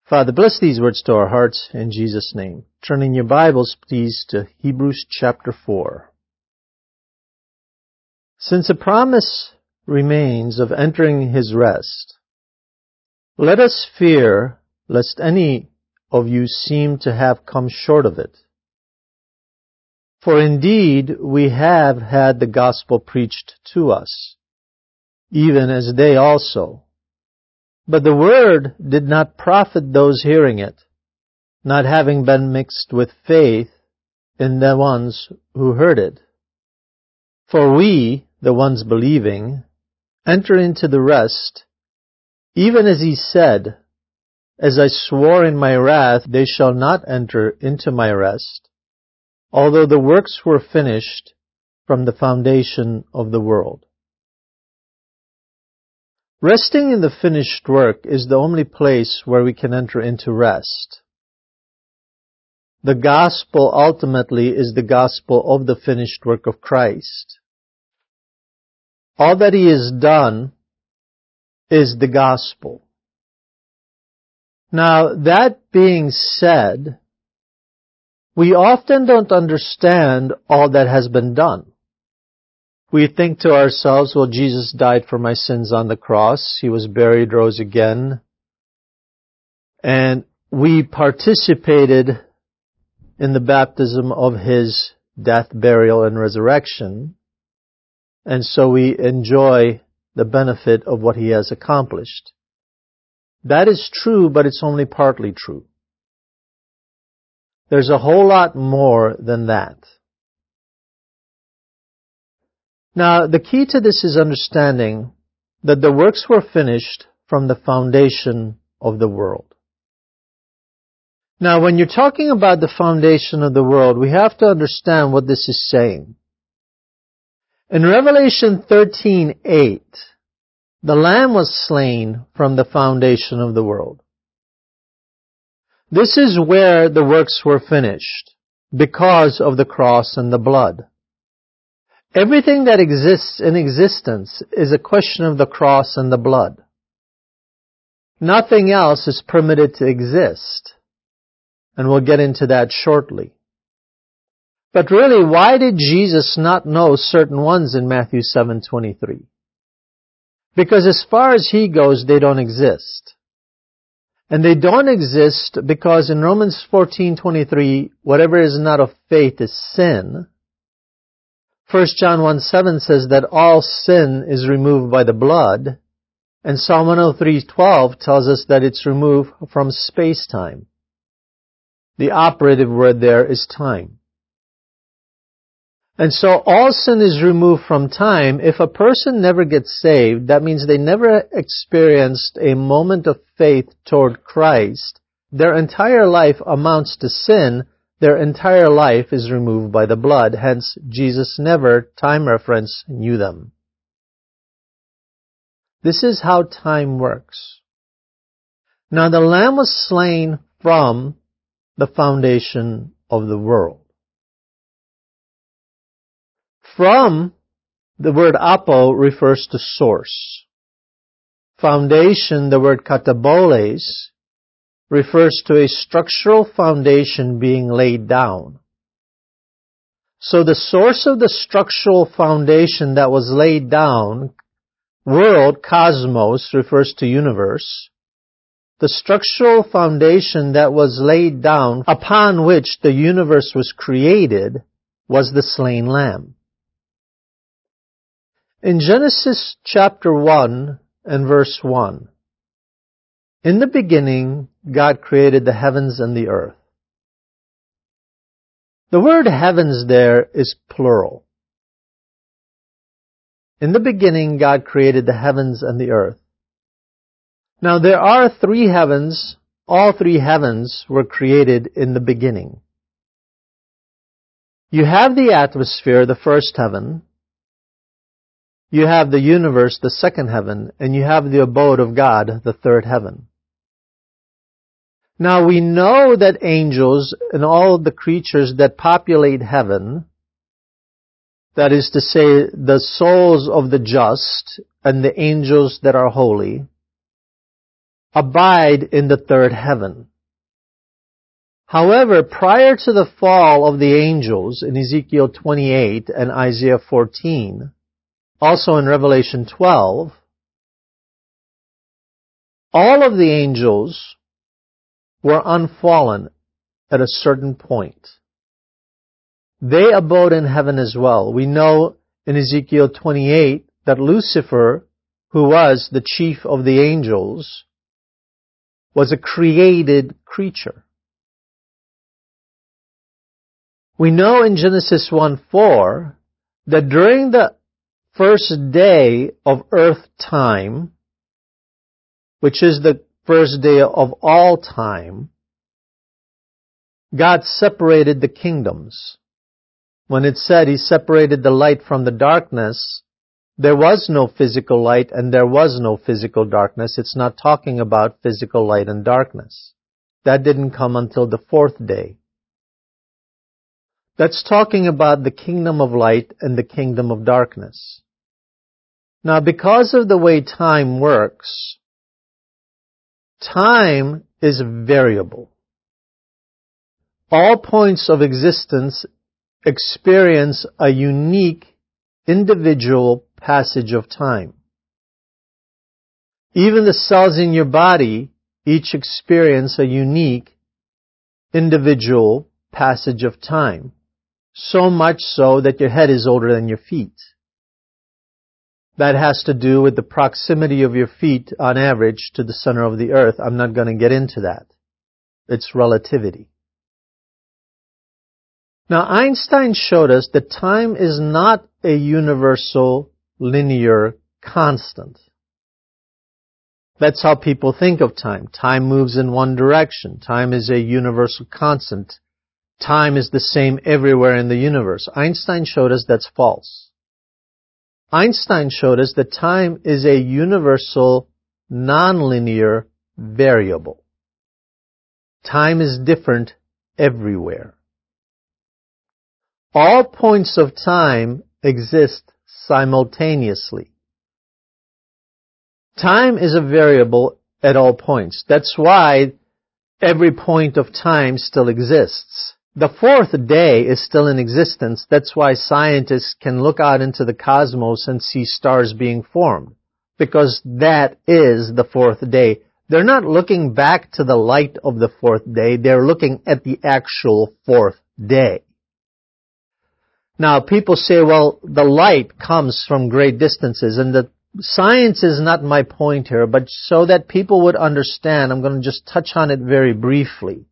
Father, bless these words to our hearts in Jesus' name. Turn in your Bibles, please, to Hebrews chapter 4. Since a promise remains of entering his rest, let us fear lest any of you seem to have come short of it. For indeed we have had the gospel preached to us, even as they also. But the word did not profit those hearing it, not having been mixed with faith in the ones who heard it. For we, the ones believing, enter into the rest, even as he said, "As I swore in my wrath, they shall not enter into my rest, although the works were finished from the foundation of the world." Resting in the finished work is the only place where we can enter into rest. The gospel ultimately is the gospel of the finished work of Christ. All that he has done is the gospel. Now, that being said, we often don't understand all that has been done. We think to ourselves, well, Jesus died for my sins on the cross. He was buried, rose again. And we participated in the baptism of his death, burial, and resurrection. And so we enjoy the benefit of what he has accomplished. That is true, but it's only partly true. There's a whole lot more than that. Now, the key to this is understanding that the works were finished from the foundation of the world. Now, when you're talking about the foundation of the world, we have to understand what this is saying. In Revelation 13:8, the Lamb was slain from the foundation of the world. This is where the works were finished, because of the cross and the blood. Everything that exists in existence is a question of the cross and the blood. Nothing else is permitted to exist. And we'll get into that shortly. But really, why did Jesus not know certain ones in Matthew 7:23? Because as far as he goes, they don't exist. And they don't exist because in Romans 14:23, whatever is not of faith is sin. 1 John 1:7 says that all sin is removed by the blood. And Psalm 103:12 tells us that it's removed from space-time. The operative word there is time. And so all sin is removed from time. If a person never gets saved, that means they never experienced a moment of faith toward Christ. Their entire life amounts to sin. Their entire life is removed by the blood. Hence, Jesus never, time reference, knew them. This is how time works. Now, the Lamb was slain from the foundation of the world. From, the word apo refers to source. Foundation, the word kataboles, refers to a structural foundation being laid down. So the source of the structural foundation that was laid down, world, cosmos, refers to universe. The structural foundation that was laid down upon which the universe was created was the slain Lamb. In Genesis chapter 1 and verse 1, in the beginning, God created the heavens and the earth. The word heavens there is plural. In the beginning, God created the heavens and the earth. Now, there are three heavens. All three heavens were created in the beginning. You have the atmosphere, the first heaven. You have the universe, the second heaven. And you have the abode of God, the third heaven. Now, we know that angels and all of the creatures that populate heaven, that is to say, the souls of the just and the angels that are holy, abide in the third heaven. However, prior to the fall of the angels in Ezekiel 28 and Isaiah 14, also in Revelation 12, all of the angels were unfallen at a certain point. They abode in heaven as well. We know in Ezekiel 28 that Lucifer, who was the chief of the angels, was a created creature. We know in Genesis 1:4 that during the first day of earth time, which is the first day of all time, God separated the kingdoms. When it said He separated the light from the darkness, there was no physical light and there was no physical darkness. It's not talking about physical light and darkness. That didn't come until the fourth day. That's talking about the kingdom of light and the kingdom of darkness. Now, because of the way time works, time is variable. All points of existence experience a unique, individual passage of time. Even the cells in your body each experience a unique, individual passage of time. So much so that your head is older than your feet. That has to do with the proximity of your feet on average to the center of the earth. I'm not going to get into that. It's relativity. Now, Einstein showed us that time is not a universal, linear constant. That's how people think of time. Time moves in one direction. Time is a universal constant. Time is the same everywhere in the universe. Einstein showed us that's false. Einstein showed us that time is a universal, nonlinear variable. Time is different everywhere. All points of time exist simultaneously. Time is a variable at all points. That's why every point of time still exists. The fourth day is still in existence. That's why scientists can look out into the cosmos and see stars being formed, because that is the fourth day. They're not looking back to the light of the fourth day. They're looking at the actual fourth day. Now, people say, well, the light comes from great distances, and the science is not my point here, but so that people would understand, I'm going to just touch on it very briefly.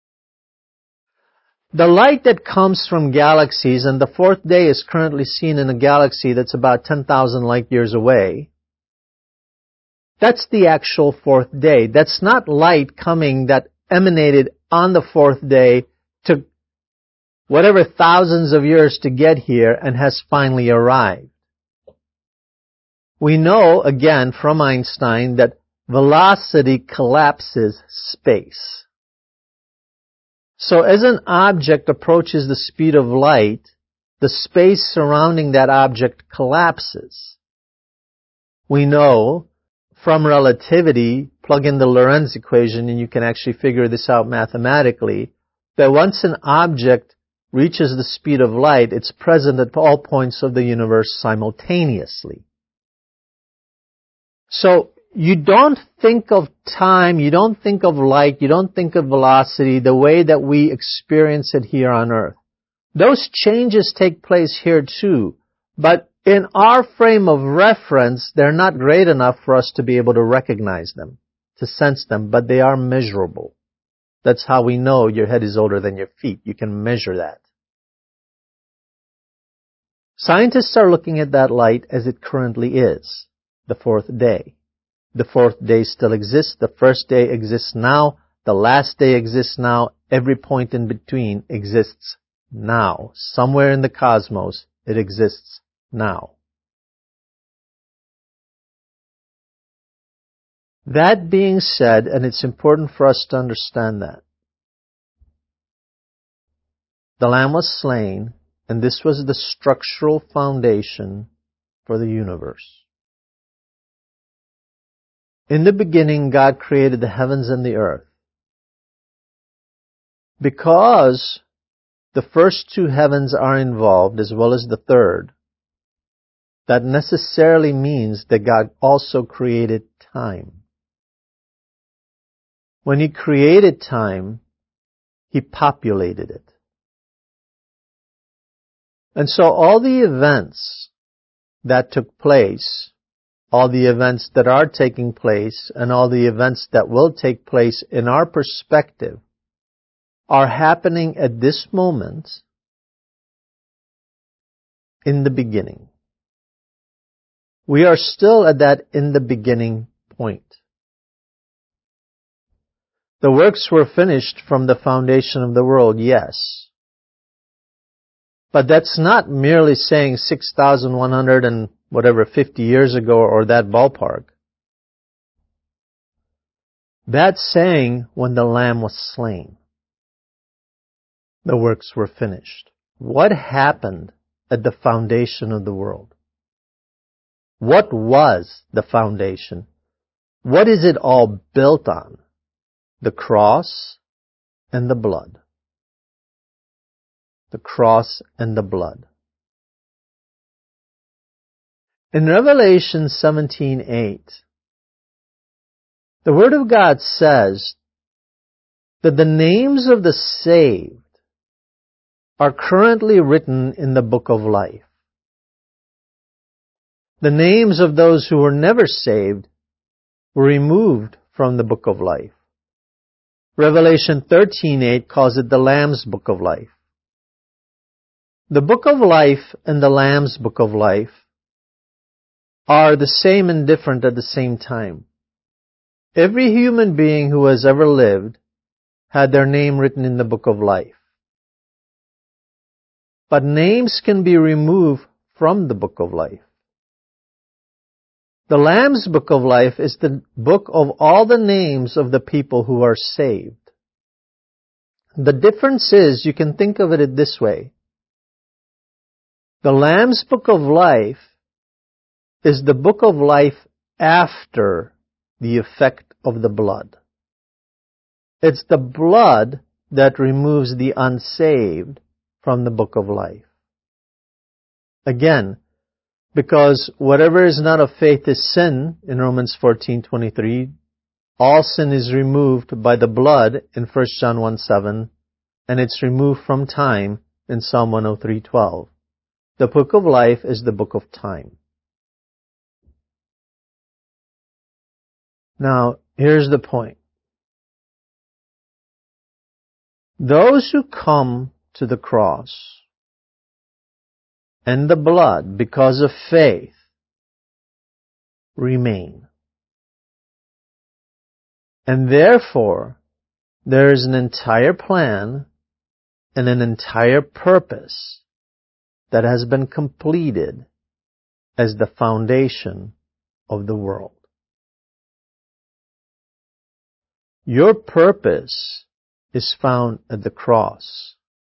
The light that comes from galaxies, and the fourth day is currently seen in a galaxy that's about 10,000 light years away, that's the actual fourth day. That's not light coming that emanated on the fourth day, took whatever thousands of years to get here, and has finally arrived. We know, again, from Einstein, that velocity collapses space. So as an object approaches the speed of light, the space surrounding that object collapses. We know from relativity, plug in the Lorentz equation and you can actually figure this out mathematically, that once an object reaches the speed of light, it's present at all points of the universe simultaneously. So you don't think of time, you don't think of light, you don't think of velocity the way that we experience it here on Earth. Those changes take place here too, but in our frame of reference, they're not great enough for us to be able to recognize them, to sense them, but they are measurable. That's how we know your head is older than your feet. You can measure that. Scientists are looking at that light as it currently is, the fourth day. The fourth day still exists. The first day exists now. The last day exists now. Every point in between exists now. Somewhere in the cosmos, it exists now. That being said, and it's important for us to understand that, the Lamb was slain, and this was the structural foundation for the universe. In the beginning, God created the heavens and the earth. Because the first two heavens are involved, as well as the third, that necessarily means that God also created time. When He created time, He populated it. And so all the events that took place, all the events that are taking place, and all the events that will take place in our perspective are happening at this moment in the beginning. We are still at that in the beginning point. The works were finished from the foundation of the world, yes. But that's not merely saying 6,100 and whatever 50 years ago or that ballpark. That's saying when the Lamb was slain, the works were finished. What happened at the foundation of the world? What was the foundation? What is it all built on? The cross and the blood. The cross and the blood. In Revelation 17:8, the Word of God says that the names of the saved are currently written in the book of life. The names of those who were never saved were removed from the book of life. Revelation 13:8 calls it the Lamb's book of life. The book of life and the Lamb's book of life are the same and different at the same time. Every human being who has ever lived had their name written in the book of life. But names can be removed from the book of life. The Lamb's book of life is the book of all the names of the people who are saved. The difference is, you can think of it this way. The Lamb's book of life is the book of life after the effect of the blood. It's the blood that removes the unsaved from the book of life. Again, because whatever is not of faith is sin, in Romans 14:23, all sin is removed by the blood in 1 John 1:7, and it's removed from time in Psalm 103:12. The book of life is the book of time. Now, here's the point. Those who come to the cross and the blood because of faith remain. And therefore, there is an entire plan and an entire purpose that has been completed as the foundation of the world. Your purpose is found at the cross.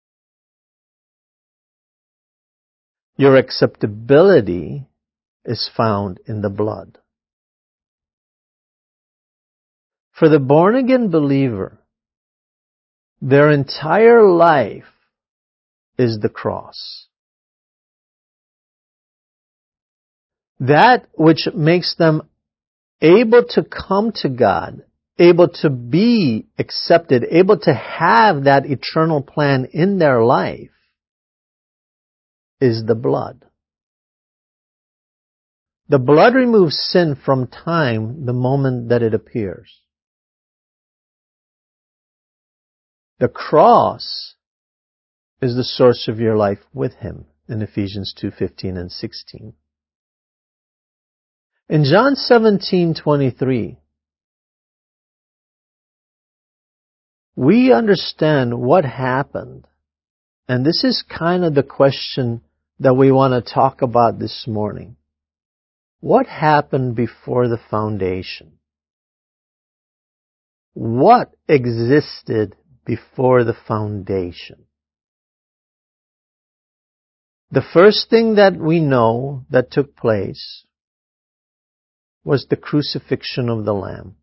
Your acceptability is found in the blood. For the born-again believer, their entire life is the cross. That which makes them able to come to God, able to be accepted, able to have that eternal plan in their life, is the blood. The blood removes sin from time the moment that it appears. The cross is the source of your life with Him in Ephesians 2:15 and 16. In John 17:23, we understand what happened. And this is kind of the question that we want to talk about this morning. What happened before the foundation? What existed before the foundation? The first thing that we know that took place was the crucifixion of the Lamb.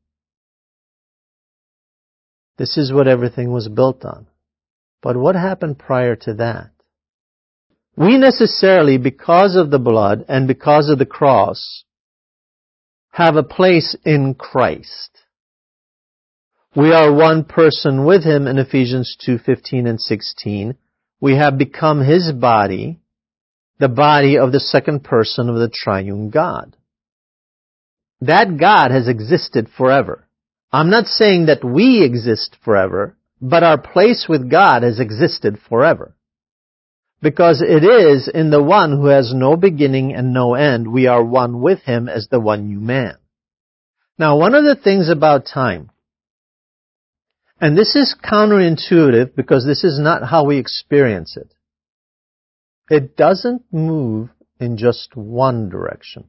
This is what everything was built on. But what happened prior to that? We necessarily, because of the blood and because of the cross, have a place in Christ. We are one person with Him in Ephesians 2:15 and 16. We have become His body, the body of the second person of the triune God. That God has existed forever. I'm not saying that we exist forever, but our place with God has existed forever. Because it is in the one who has no beginning and no end, we are one with Him as the one new man. Now, one of the things about time, and this is counterintuitive because this is not how we experience it. It doesn't move in just one direction.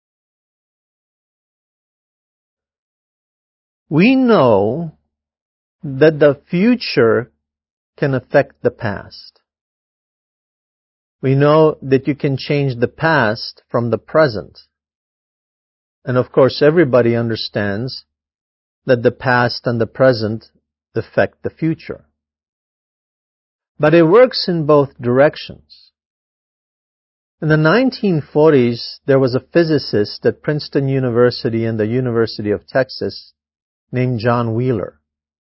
We know that the future can affect the past. We know that you can change the past from the present. And of course, everybody understands that the past and the present affect the future. But it works in both directions. In the 1940s, there was a physicist at Princeton University and the University of Texas named John Wheeler.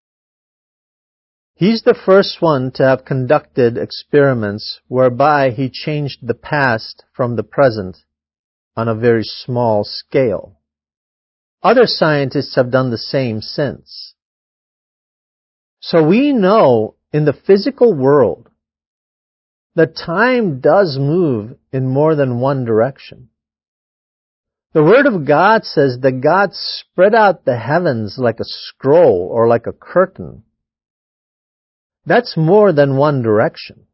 He's the first one to have conducted experiments whereby he changed the past from the present on a very small scale. Other scientists have done the same since. So we know in the physical world that time does move in more than one direction. The Word of God says that God spread out the heavens like a scroll or like a curtain. That's more than one direction.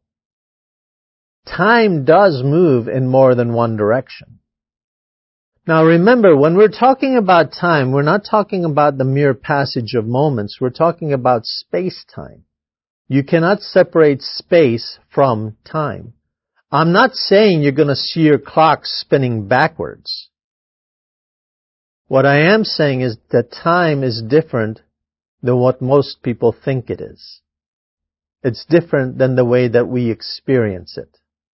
Time does move in more than one direction. Now remember, when we're talking about time, we're not talking about the mere passage of moments. We're talking about space-time. You cannot separate space from time. I'm not saying you're going to see your clock spinning backwards. What I am saying is that time is different than what most people think it is. It's different than the way that we experience it.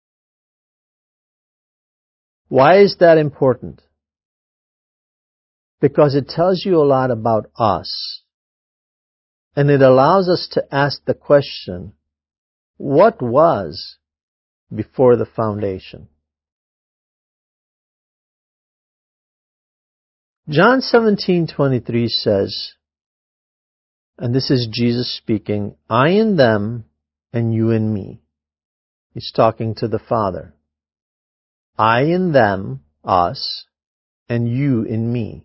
Why is that important? Because it tells you a lot about us. And it allows us to ask the question, what was before the foundation? John 17:23 says, and this is Jesus speaking, I in them and you in me. He's talking to the Father. I in them, us, and you in me.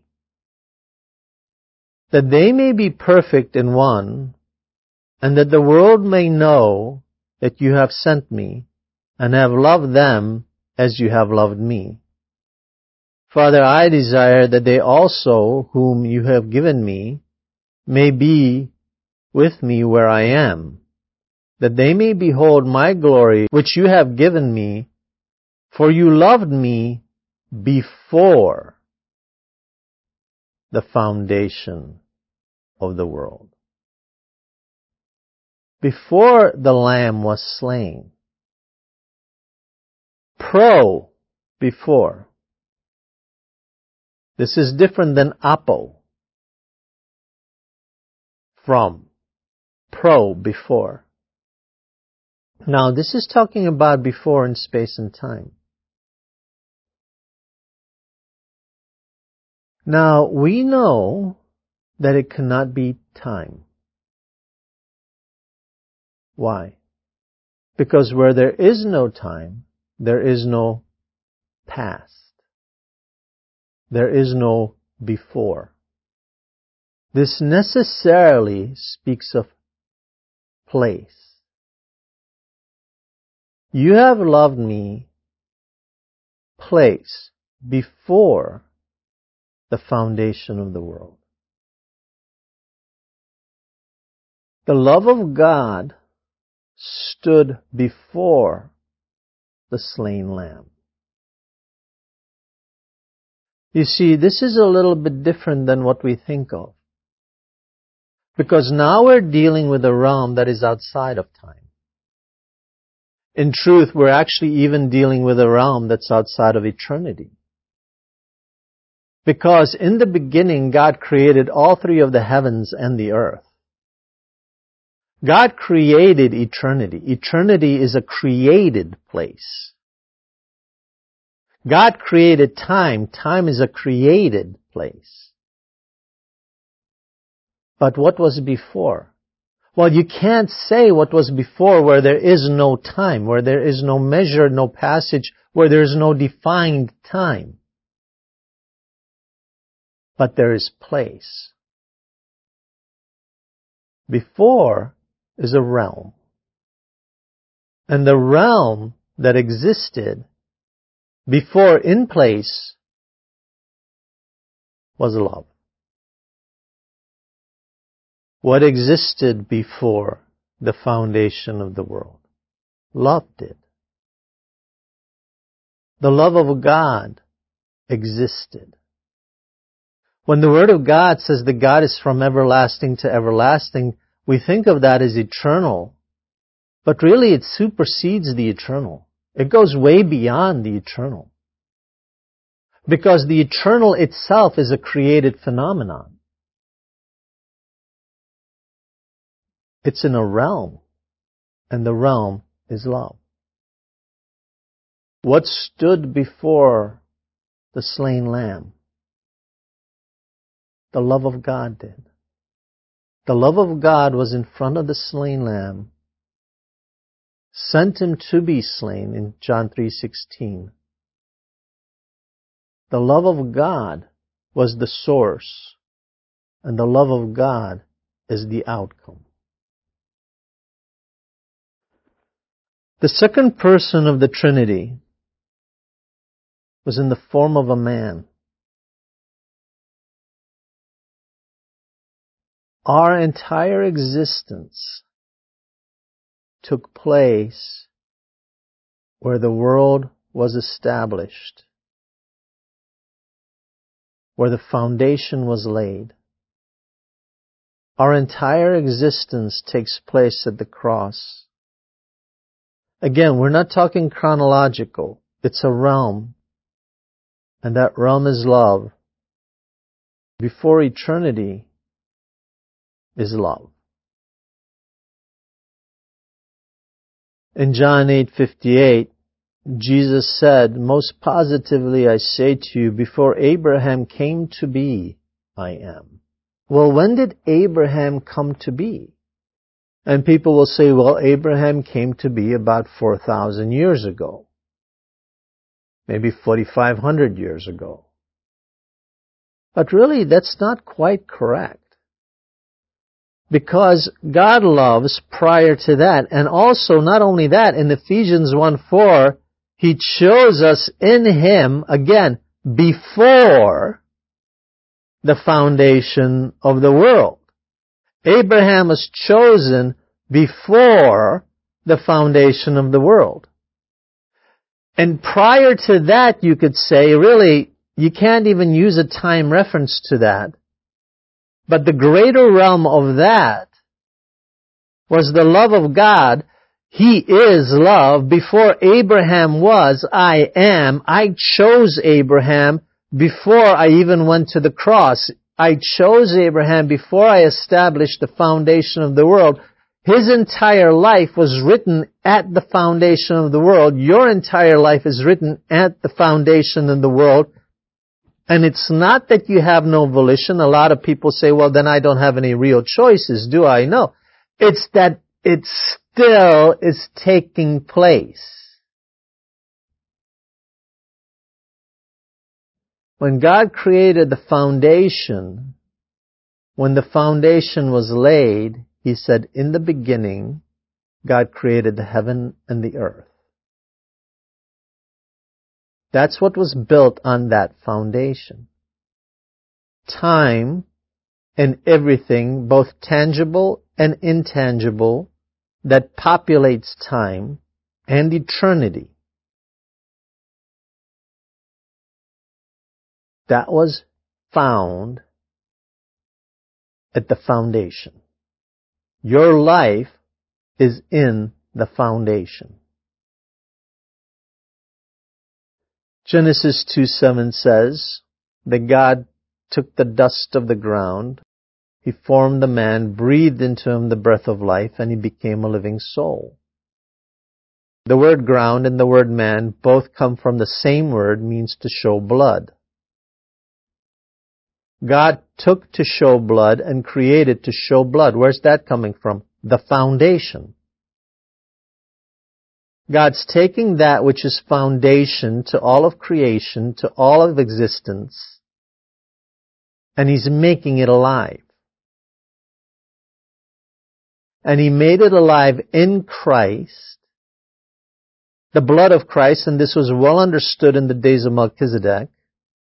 That they may be perfect in one, and that the world may know that you have sent me, and have loved them as you have loved me. Father, I desire that they also, whom you have given me, may be with me where I am, that they may behold my glory which you have given me, for you loved me before the foundation of the world. Before the Lamb was slain. Before. This is different than apo. From. Before. Now, this is talking about before in space and time. Now, we know that it cannot be time. Why? Because where there is no time, there is no past. There is no before. This necessarily speaks of place. You have loved me, place, before the foundation of the world. The love of God stood before the slain Lamb. You see, this is a little bit different than what we think of. Because now we're dealing with a realm that is outside of time. In truth, we're actually even dealing with a realm that's outside of eternity. Because in the beginning, God created all three of the heavens and the earth. God created eternity. Eternity is a created place. God created time. Time is a created place. But what was before? Well, you can't say what was before where there is no time, where there is no measure, no passage, where there is no defined time. But there is place. Before is a realm. And the realm that existed before in place was love. What existed before the foundation of the world? Love did. The love of God existed. When the Word of God says that God is from everlasting to everlasting, we think of that as eternal. But really it supersedes the eternal. It goes way beyond the eternal. Because the eternal itself is a created phenomenon. It's in a realm, and the realm is love. What stood before the slain lamb? The love of God did. The love of God was in front of the slain lamb, sent him to be slain in John 3:16. The love of God was the source, and the love of God is the outcome. The second person of the Trinity was in the form of a man. Our entire existence took place where the world was established, where the foundation was laid. Our entire existence takes place at the cross. Again, we're not talking chronological. It's a realm, and that realm is love. Before eternity is love. In John 8:58, Jesus said, "Most positively I say to you, before Abraham came to be, I am." Well, when did Abraham come to be? And people will say, well, Abraham came to be about 4,000 years ago. Maybe 4,500 years ago. But really, that's not quite correct. Because God loves prior to that. And also, not only that, in Ephesians 1:4, He chose us in Him, again, before the foundation of the world. Abraham was chosen before the foundation of the world. And prior to that, you could say, really, you can't even use a time reference to that. But the greater realm of that was the love of God. He is love. Before Abraham was, I am. I chose Abraham before I even went to the cross. I chose Abraham before I established the foundation of the world. His entire life was written at the foundation of the world. Your entire life is written at the foundation of the world. And it's not that you have no volition. A lot of people say, well, then I don't have any real choices, do I? No. It's that it still is taking place. When God created the foundation, when the foundation was laid, He said, in the beginning, God created the heaven and the earth. That's what was built on that foundation. Time and everything, both tangible and intangible, that populates time, and eternity. That was found at the foundation. Your life is in the foundation. Genesis 2:7 says that God took the dust of the ground, He formed the man, breathed into him the breath of life, and he became a living soul. The word ground and the word man both come from the same word, means to show blood. God took to show blood and created to show blood. Where's that coming from? The foundation. God's taking that which is foundation to all of creation, to all of existence, and He's making it alive. And He made it alive in Christ, the blood of Christ, and this was well understood in the days of Melchizedek,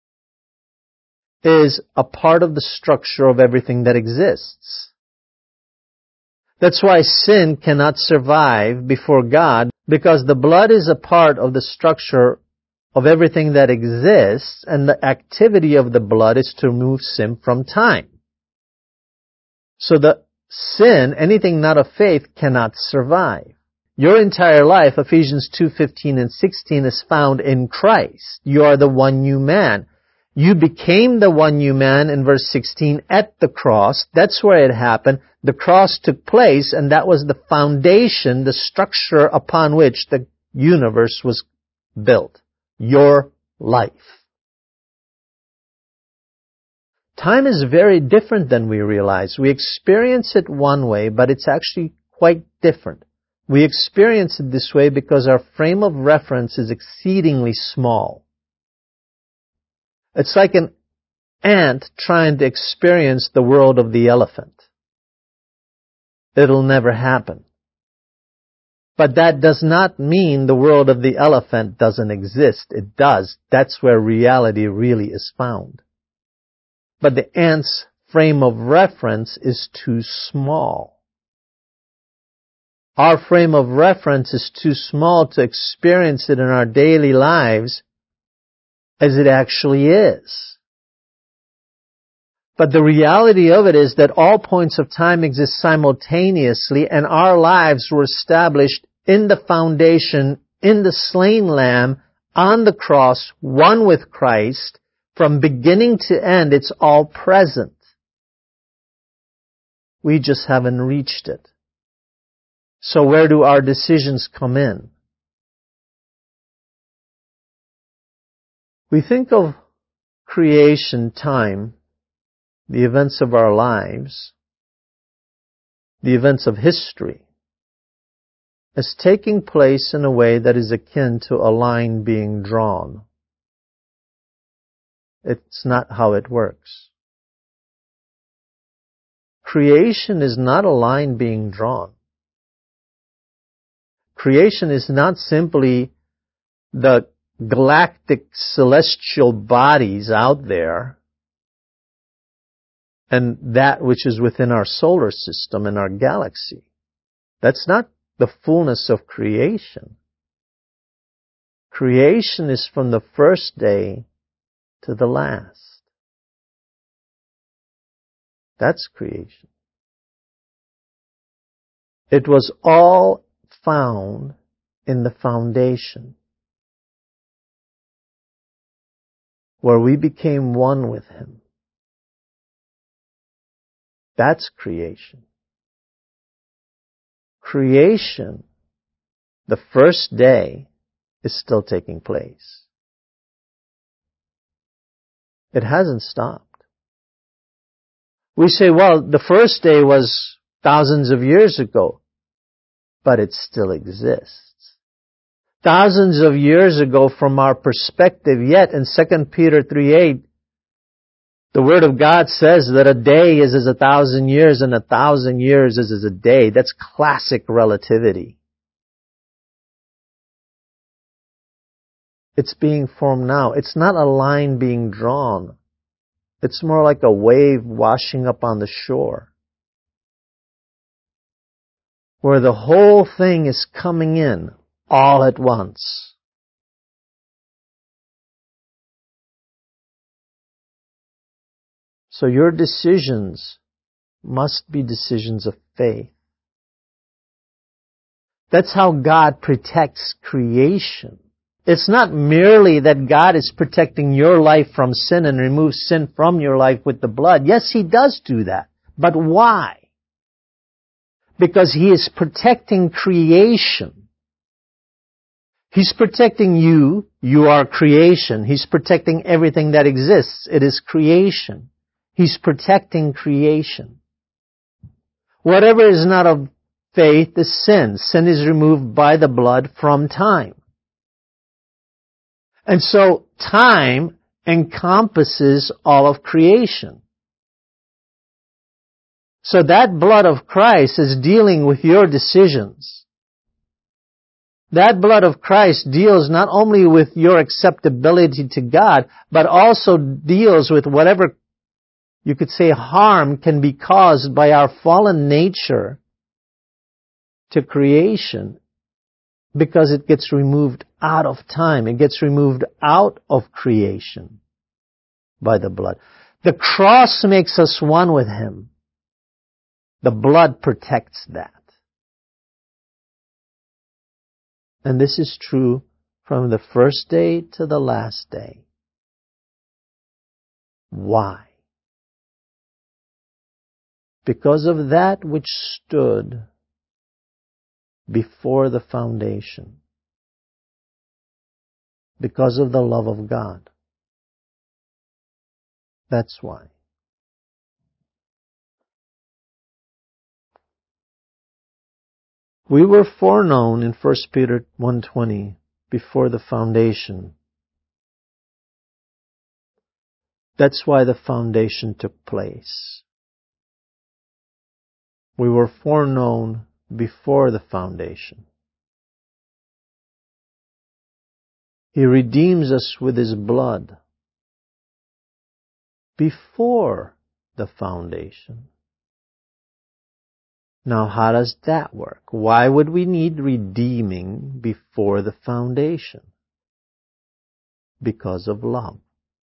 is a part of the structure of everything that exists. That's why sin cannot survive before God, because the blood is a part of the structure of everything that exists, and the activity of the blood is to remove sin from time. So the sin, anything not of faith, cannot survive. Your entire life, Ephesians 2:15 and 16, is found in Christ. You are the one new man. You became the one new man in verse 16 at the cross. That's where it happened. The cross took place, and that was the foundation, the structure upon which the universe was built. Your life. Time is very different than we realize. We experience it one way, but it's actually quite different. We experience it this way because our frame of reference is exceedingly small. It's like an ant trying to experience the world of the elephant. It'll never happen. But that does not mean the world of the elephant doesn't exist. It does. That's where reality really is found. But the ant's frame of reference is too small. Our frame of reference is too small to experience it in our daily lives as it actually is. But the reality of it is that all points of time exist simultaneously, and our lives were established in the foundation, in the slain Lamb, on the cross, one with Christ. From beginning to end, it's all present. We just haven't reached it. So where do our decisions come in? We think of creation, time, the events of our lives, the events of history, as taking place in a way that is akin to a line being drawn. It's not how it works. Creation is not a line being drawn. Creation is not simply the galactic celestial bodies out there and that which is within our solar system and our galaxy. That's not the fullness of creation. Creation is from the first day to the last. That's creation. It was all found in the foundation, where we became one with Him. That's creation. Creation, the first day, is still taking place. It hasn't stopped. We say, well, the first day was thousands of years ago, but it still exists. Thousands of years ago from our perspective, yet in 2 Peter 3:8, the Word of God says that a day is as 1,000 years and 1,000 years is as a day. That's classic relativity. It's being formed now. It's not a line being drawn. It's more like a wave washing up on the shore, where the whole thing is coming in all at once. So your decisions must be decisions of faith. That's how God protects creation. It's not merely that God is protecting your life from sin and removes sin from your life with the blood. Yes, He does do that. But why? Because He is protecting creation. He's protecting you. You are creation. He's protecting everything that exists. It is creation. He's protecting creation. Whatever is not of faith is sin. Sin is removed by the blood from time. And so time encompasses all of creation. So that blood of Christ is dealing with your decisions. That blood of Christ deals not only with your acceptability to God, but also deals with whatever, you could say, harm can be caused by our fallen nature to creation, because it gets removed out of time. It gets removed out of creation by the blood. The cross makes us one with Him. The blood protects that. And this is true from the first day to the last day. Why? Because of that which stood before the foundation. Because of the love of God. That's why. We were foreknown in 1 Peter 1:20 before the foundation. That's why the foundation took place. We were foreknown before the foundation. He redeems us with His blood before the foundation. Now, how does that work? Why would we need redeeming before the foundation? Because of love.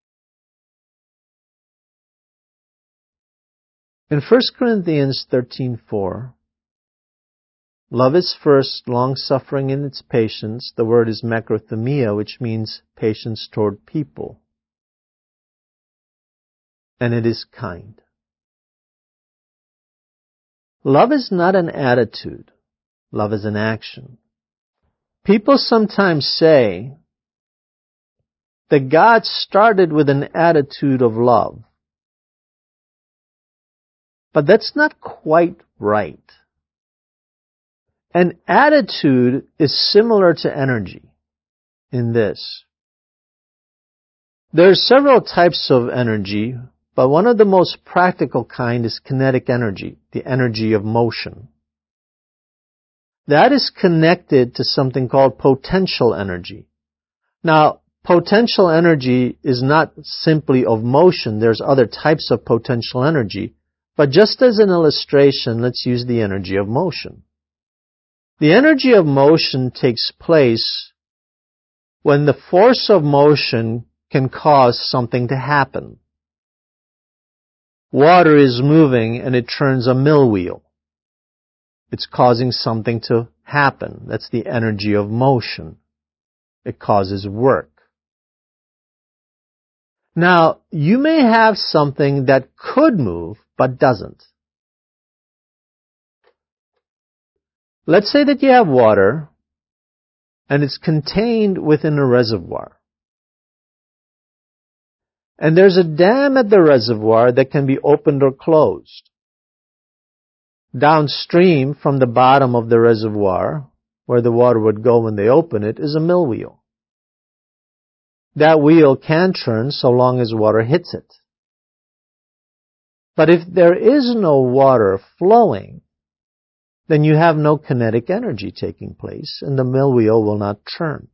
In 1 Corinthians 13:4, love is first long-suffering in its patience. The word is macrothumia, which means patience toward people. And it is kind. Love is not an attitude. Love is an action. People sometimes say that God started with an attitude of love. But that's not quite right. An attitude is similar to energy in this. There are several types of energy, but one of the most practical kind is kinetic energy, the energy of motion. That is connected to something called potential energy. Now, potential energy is not simply of motion. There's other types of potential energy. But just as an illustration, let's use the energy of motion. The energy of motion takes place when the force of motion can cause something to happen. Water is moving and it turns a mill wheel. It's causing something to happen. That's the energy of motion. It causes work. Now, you may have something that could move but doesn't. Let's say that you have water and it's contained within a reservoir. And there's a dam at the reservoir that can be opened or closed. Downstream from the bottom of the reservoir, where the water would go when they open it, is a mill wheel. That wheel can turn so long as water hits it. But if there is no water flowing, then you have no kinetic energy taking place, and the mill wheel will not turn.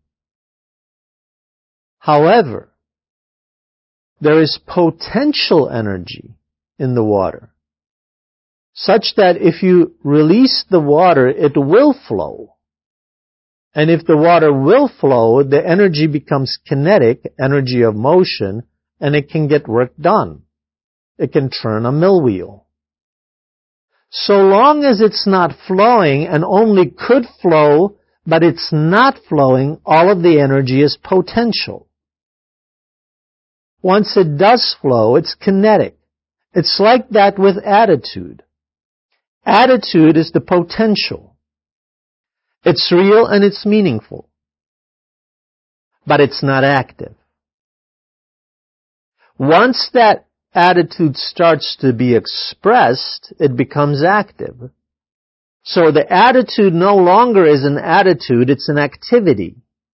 However, there is potential energy in the water, such that if you release the water, it will flow. And if the water will flow, the energy becomes kinetic, energy of motion, and it can get work done. it can turn a mill wheel. So long as it's not flowing and only could flow, but it's not flowing, all of the energy is potential. Once it does flow, it's kinetic. It's like that with attitude. Attitude is the potential. It's real and it's meaningful, but it's not active. Once that attitude starts to be expressed, it becomes active. So the attitude no longer is an attitude, it's an activity.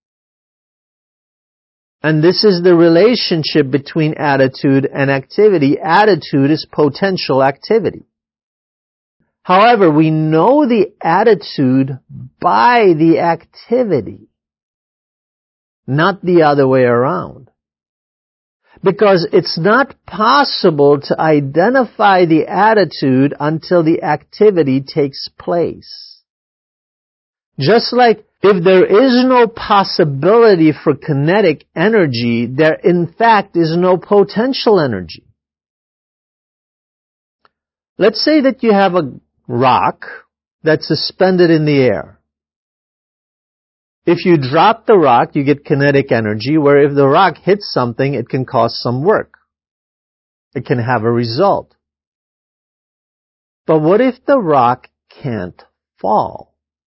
And this is the relationship between attitude and activity. Attitude is potential activity. However, we know the attitude by the activity, not the other way around. Because it's not possible to identify the attitude until the activity takes place. Just like if there is no possibility for kinetic energy, there in fact is no potential energy. Let's say that you have a rock that's suspended in the air. If you drop the rock, you get kinetic energy, where if the rock hits something, it can cause some work. It can have a result. But what if the rock can't fall?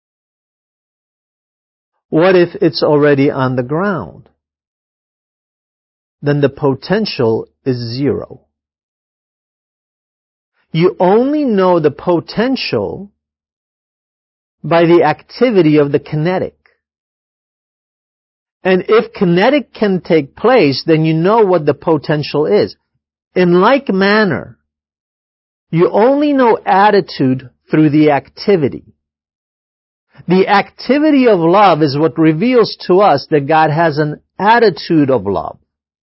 What if it's already on the ground? Then the potential is zero. You only know the potential by the activity of the kinetic. And if kinetic can take place, then you know what the potential is. In like manner, you only know attitude through the activity. The activity of love is what reveals to us that God has an attitude of love.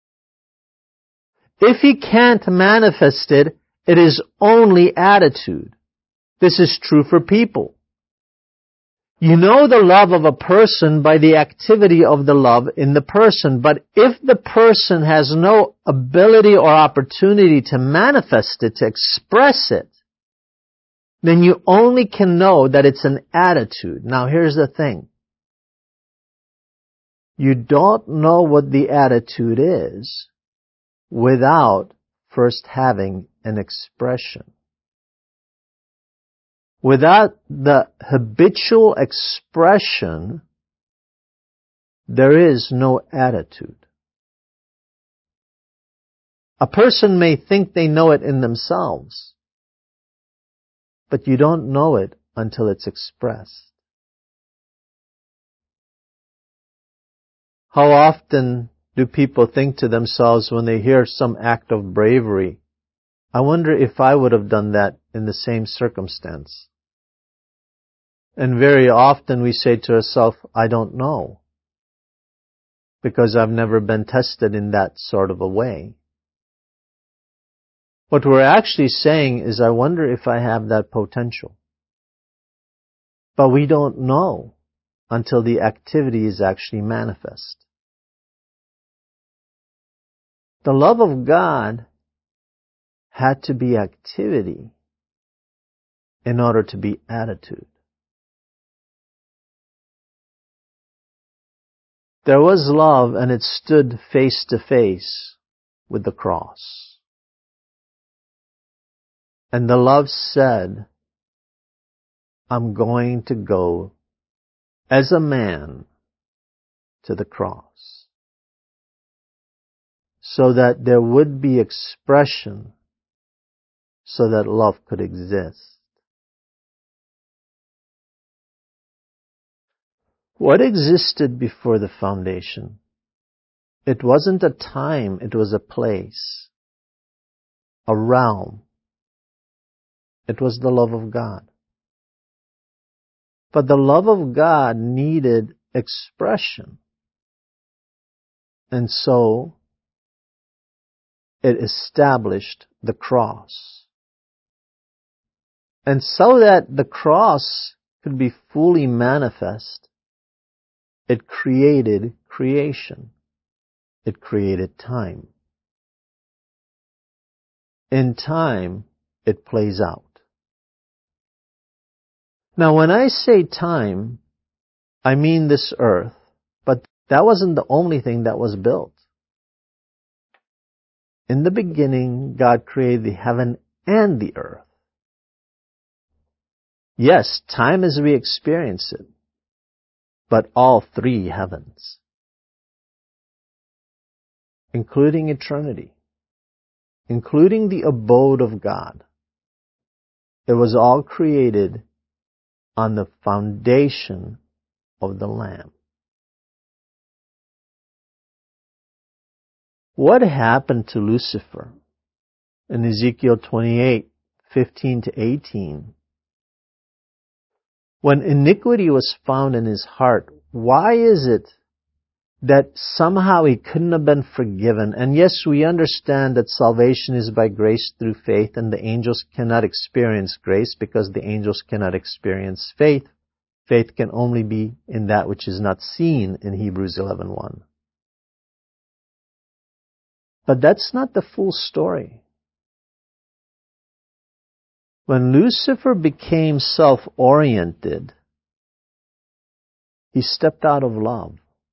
If He can't manifest it, it is only attitude. This is true for people. You know the love of a person by the activity of the love in the person. But if the person has no ability or opportunity to manifest it, to express it, then you only can know that it's an attitude. Now here's the thing. You don't know what the attitude is without first having an expression. Without the habitual expression, there is no attitude. A person may think they know it in themselves, but you don't know it until it's expressed. How often do people think to themselves when they hear some act of bravery, I wonder if I would have done that in the same circumstance? And very often we say to ourselves, I don't know, because I've never been tested in that sort of a way. What we're actually saying is, I wonder if I have that potential. But we don't know until the activity is actually manifest. The love of God had to be activity in order to be attitude. There was love, and it stood face to face with the cross. And the love said, I'm going to go as a man to the cross, so that there would be expression, so that love could exist. What existed before the foundation? It wasn't a time, it was a place, a realm. It was the love of God. But the love of God needed expression. And so it established the cross. And so that the cross could be fully manifest, it created creation. It created time. in time, it plays out. Now, when I say time, I mean this earth, but that wasn't the only thing that was built. In the beginning, God created the heaven and the earth. Yes, time as we experience it, but all three heavens, including eternity, including the abode of God. It was all created on the foundation of the Lamb. What happened to Lucifer in Ezekiel 28:15-18? When iniquity was found in his heart, why is it that somehow he couldn't have been forgiven? And yes, we understand that salvation is by grace through faith, and the angels cannot experience grace because the angels cannot experience faith. Faith can only be in that which is not seen in Hebrews 11:1. But that's not the full story. When Lucifer became self-oriented, he stepped out of love.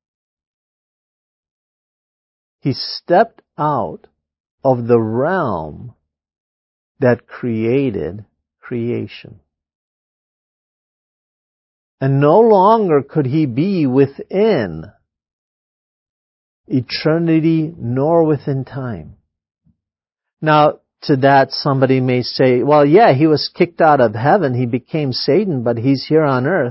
He stepped out of the realm that created creation. And no longer could he be within eternity nor within time. Now, to that, somebody may say, well, yeah, he was kicked out of heaven. He became Satan, but he's here on earth.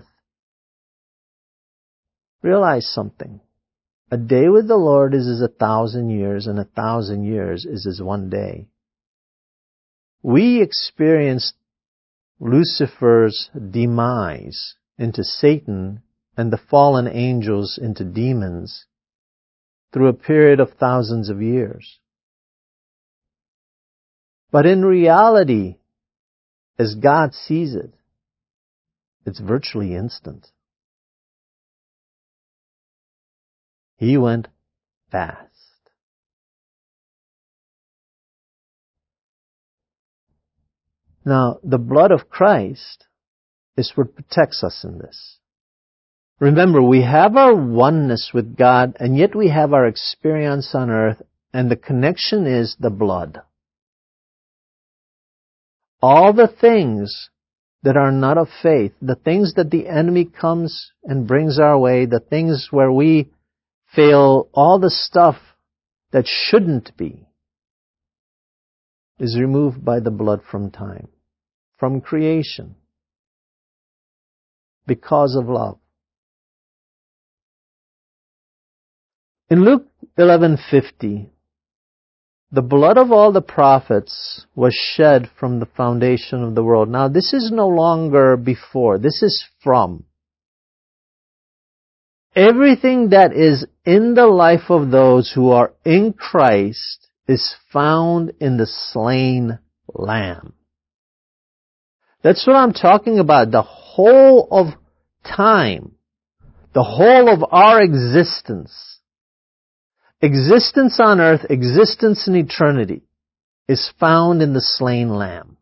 Realize something. A day with the Lord is as 1,000 years, and 1,000 years is as one day. We experienced Lucifer's demise into Satan and the fallen angels into demons through a period of thousands of years. But in reality, as God sees it, it's virtually instant. He went fast. Now, the blood of Christ is what protects us in this. Remember, we have our oneness with God, and yet we have our experience on earth, and the connection is the blood. All the things that are not of faith, the things that the enemy comes and brings our way, the things where we fail, all the stuff that shouldn't be, is removed by the blood from time, from creation, because of love. In Luke 11:50, the blood of all the prophets was shed from the foundation of the world. Now, this is no longer before. This is from. Everything that is in the life of those who are in Christ is found in the slain Lamb. That's what I'm talking about. The whole of time, the whole of our existence, existence on earth, existence in eternity, is found in the slain Lamb.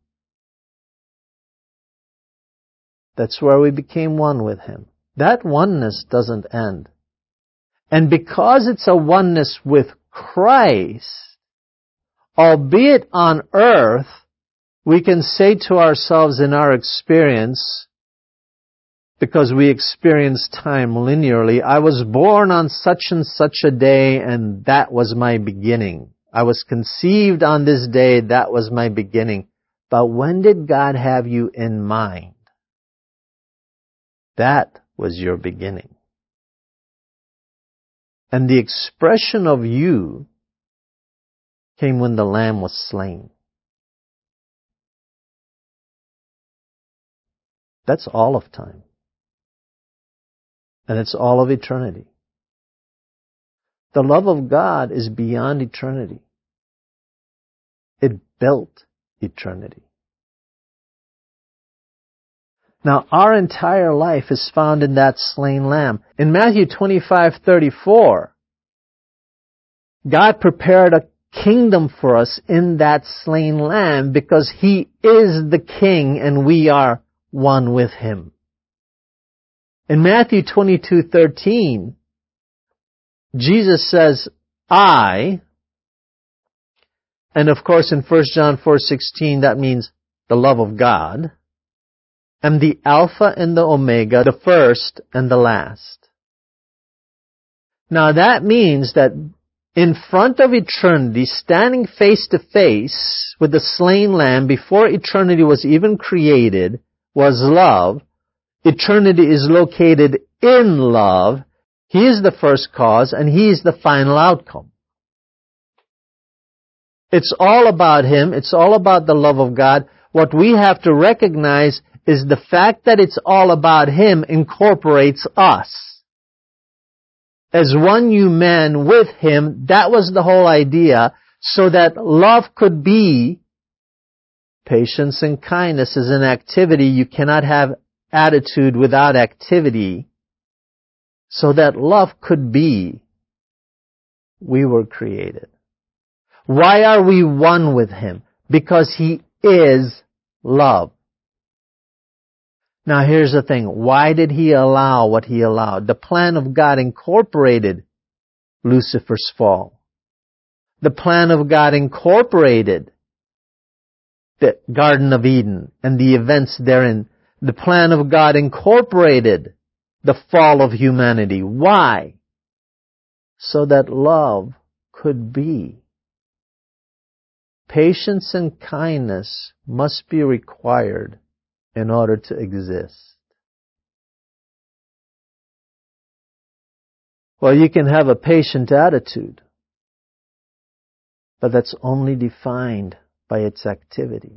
That's where we became one with Him. That oneness doesn't end. And because it's a oneness with Christ, albeit on earth, we can say to ourselves in our experience, because we experience time linearly, I was born on such and such a day, and that was my beginning. I was conceived on this day, that was my beginning. But when did God have you in mind? That was your beginning. And the expression of you came when the Lamb was slain. That's all of time. And it's all of eternity. The love of God is beyond eternity. It built eternity. Now, our entire life is found in that slain Lamb. In Matthew 25:34, God prepared a kingdom for us in that slain lamb, because he is the king and we are one with him. In Matthew 22:13, Jesus says, I, and of course in 1 John 4:16 that means the love of God, am the Alpha and the Omega, the first and the last. Now that means that in front of eternity, standing face to face with the slain lamb before eternity was even created, was love. Eternity is located in love. He is the first cause and he is the final outcome. It's all about him. It's all about the love of God. What we have to recognize is the fact that it's all about him incorporates us. As one new man with him, that was the whole idea, so that love could be patience and kindness is an activity. You cannot have attitude without activity. So that love could be, we were created. Why are we one with him? Because he is love. Now here's the thing. Why did he allow what he allowed? The plan of God incorporated Lucifer's fall. The plan of God incorporated the Garden of Eden and the events therein. The plan of God incorporated the fall of humanity. Why? So that love could be. Patience and kindness must be required in order to exist. Well, you can have a patient attitude, but that's only defined by its activity.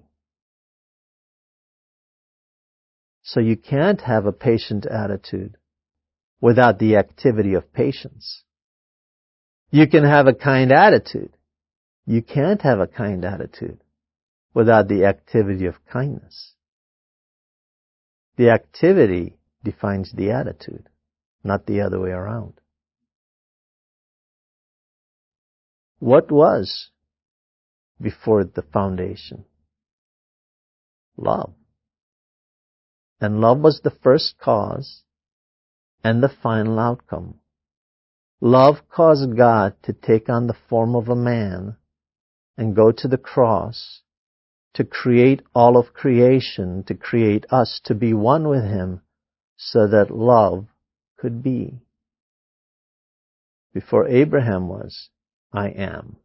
So you can't have a patient attitude without the activity of patience. You can have a kind attitude. You can't have a kind attitude without the activity of kindness. The activity defines the attitude, not the other way around. What was before the foundation? Love. And love was the first cause and the final outcome. Love caused God to take on the form of a man and go to the cross to create all of creation, to create us to be one with him so that love could be. Before Abraham was, I am.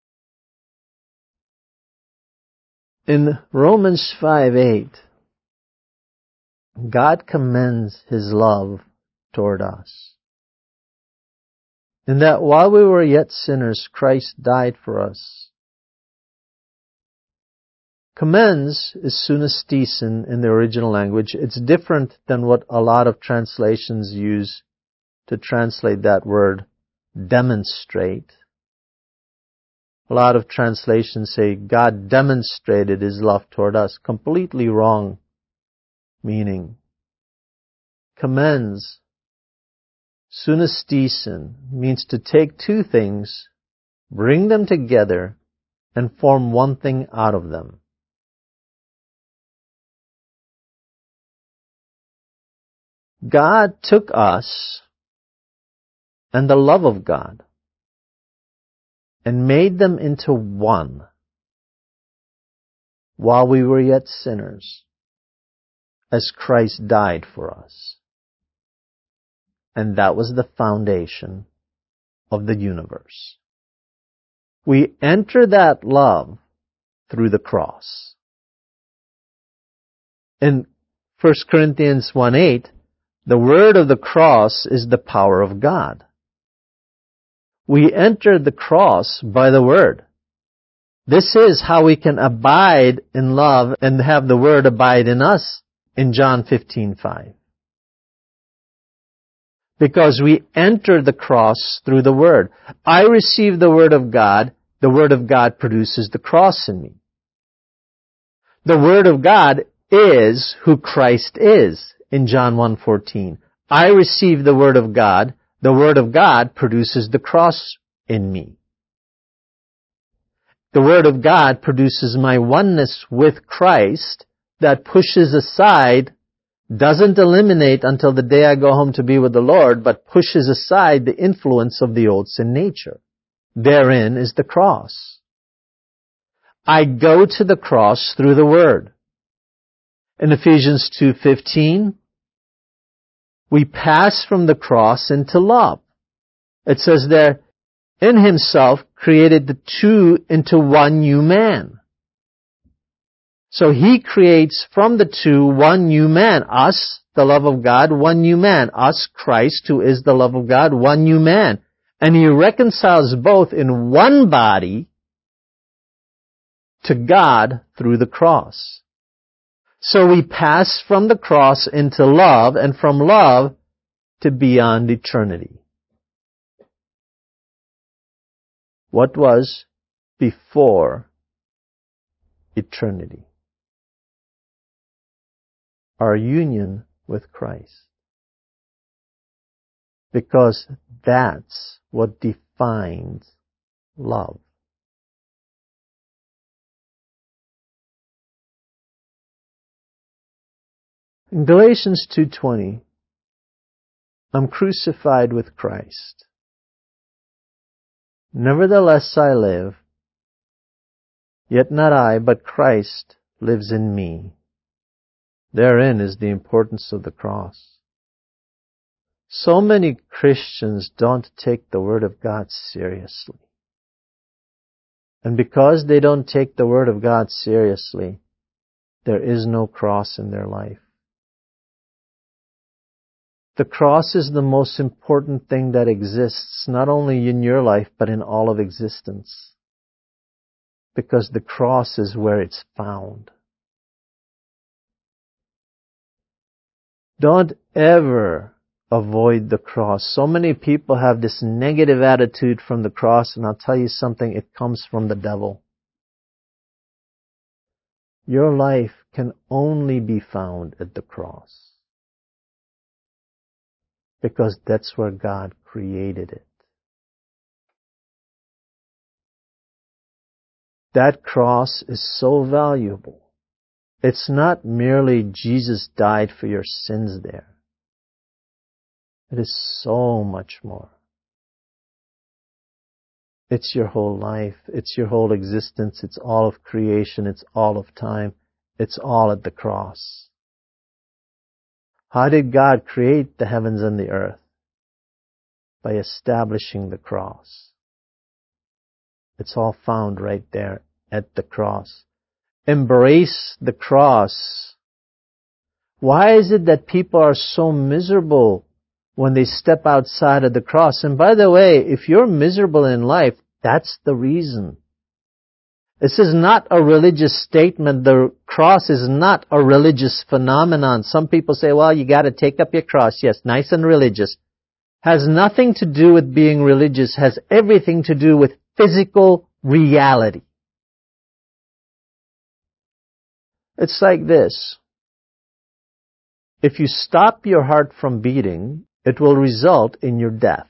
In Romans 5:8, God commends his love toward us. In that while we were yet sinners, Christ died for us. Commends is sunestesen in the original language. It's different than what a lot of translations use to translate that word, demonstrate. A lot of translations say God demonstrated his love toward us. Completely wrong meaning. Commends, sunestesen, means to take two things, bring them together, and form one thing out of them. God took us and the love of God and made them into one while we were yet sinners, as Christ died for us. And that was the foundation of the universe. We enter that love through the cross. In 1 Corinthians 1:8, the word of the cross is the power of God. We enter the cross by the word. This is how we can abide in love and have the word abide in us in John 15:5. Because we enter the cross through the word. I receive the word of God produces the cross in me. The word of God is who Christ is in John 1:14. I receive the word of God produces the cross in me. The Word of God produces my oneness with Christ that pushes aside, doesn't eliminate until the day I go home to be with the Lord, but pushes aside the influence of the old sin nature. Therein is the cross. I go to the cross through the Word. In Ephesians 2:15, we pass from the cross into love. It says there, in Himself created the two into one new man. So He creates from the two one new man. Us, the love of God, one new man. Us, Christ, who is the love of God, one new man. And He reconciles both in one body to God through the cross. So we pass from the cross into love, and from love to beyond eternity. What was before eternity? Our union with Christ. Because that's what defines love. In Galatians 2:20, I'm crucified with Christ. Nevertheless I live, yet not I, but Christ lives in me. Therein is the importance of the cross. So many Christians don't take the Word of God seriously. And because they don't take the Word of God seriously, there is no cross in their life. The cross is the most important thing that exists, not only in your life, but in all of existence. Because the cross is where it's found. Don't ever avoid the cross. So many people have this negative attitude from the cross, and I'll tell you something, it comes from the devil. Your life can only be found at the cross. Because that's where God created it. That cross is so valuable. It's not merely Jesus died for your sins there. It is so much more. It's your whole life. It's your whole existence. It's all of creation. It's all of time. It's all at the cross. How did God create the heavens and the earth? By establishing the cross. It's all found right there at the cross. Embrace the cross. Why is it that people are so miserable when they step outside of the cross? And by the way, if you're miserable in life, that's the reason. This is not a religious statement. The cross is not a religious phenomenon. Some people say, well, you got to take up your cross. Yes, nice and religious. Has nothing to do with being religious. Has everything to do with physical reality. It's like this. If you stop your heart from beating, it will result in your death.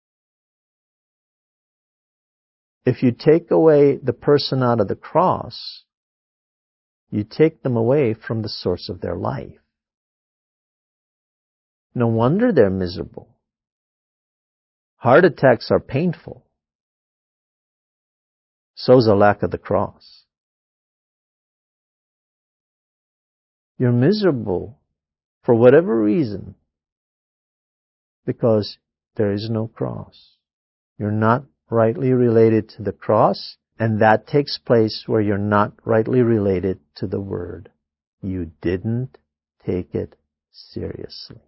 If you take away the person out of the cross, you take them away from the source of their life. No wonder they're miserable. Heart attacks are painful. So's a lack of the cross. You're miserable for whatever reason because there is no cross. You're not rightly related to the cross, and that takes place where you're not rightly related to the Word. You didn't take it seriously.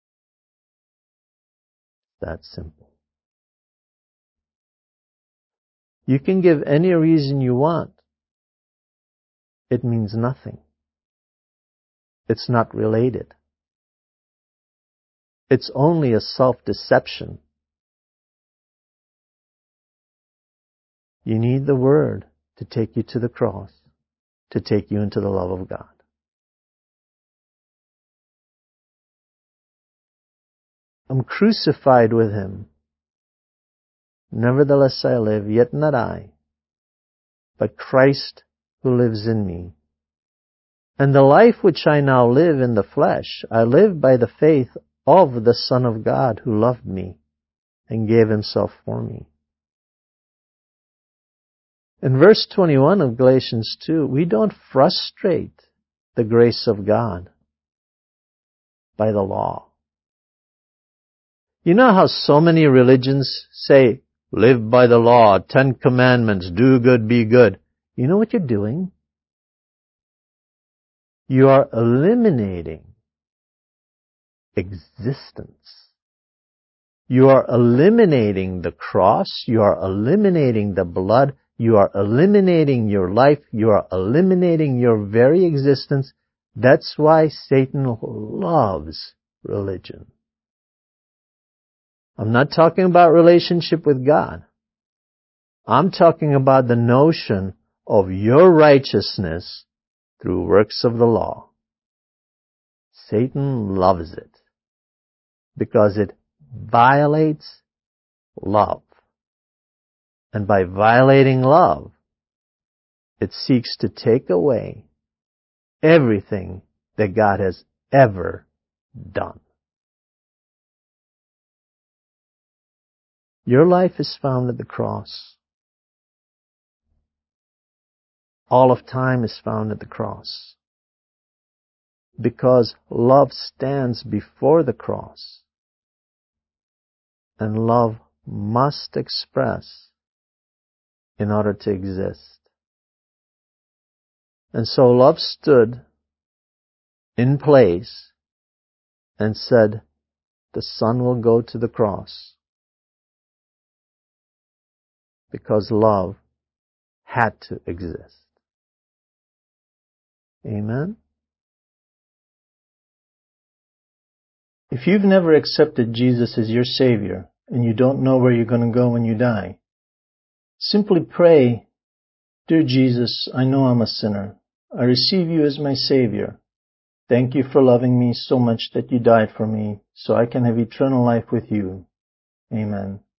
That simple. You can give any reason you want. It means nothing. It's not related. It's only a self-deception. You need the Word to take you to the cross, to take you into the love of God. I'm crucified with Him. Nevertheless I live, yet not I, but Christ who lives in me. And the life which I now live in the flesh, I live by the faith of the Son of God who loved me and gave himself for me. In verse 21 of Galatians 2, we don't frustrate the grace of God by the law. You know how so many religions say, live by the law, 10 commandments, do good, be good. You know what you're doing? You are eliminating existence. You are eliminating the cross. You are eliminating the blood. You are eliminating your life. You are eliminating your very existence. That's why Satan loves religion. I'm not talking about relationship with God. I'm talking about the notion of your righteousness through works of the law. Satan loves it because it violates love. And by violating love, it seeks to take away everything that God has ever done. Your life is found at the cross. All of time is found at the cross. Because love stands before the cross. And love must express in order to exist. And so love stood in place and said, the Son will go to the cross. Because love had to exist. Amen? If you've never accepted Jesus as your Savior and you don't know where you're going to go when you die, simply pray, Dear Jesus, I know I'm a sinner. I receive you as my Savior. Thank you for loving me so much that you died for me so I can have eternal life with you. Amen.